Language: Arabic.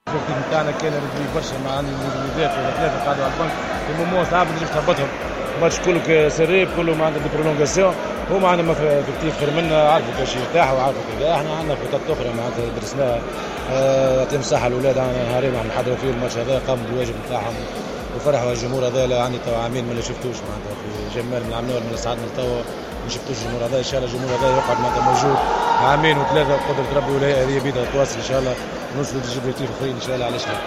التكتيك نتاعنا كان رجلي برشا مع الوليدات ولا ثلاثه قاعدوا على البنك في مومون صعب نجم تهبطهم. الماتش كله سريب كله ما عندنا برولونجاسيون. هما عندنا تكتيك خير منا، عرفوا كيفاش يرتاحوا وعرفوا كذا. احنا عندنا خطط اخرى معناتها درسناها. يعطيهم الصحه الاولاد، نهارين عم نحضروا فيه الماتش هذا، قاموا بالواجب نتاعهم وفرحوا الجمهور هذا. لا عندي توا عامين ما شفتوش معناتها في جمال من عمناول من سعدنا لتوا ما شفتوش الجمهور هذا. ان شاء الله الجمهور هذا يقعد معناتها موجود عامين وثلاثه بقدره ربي، ولا هذه بيدها تواصل ان شاء الله نوصلوا لجبرتيف اخرين ان شاء الله على شهر.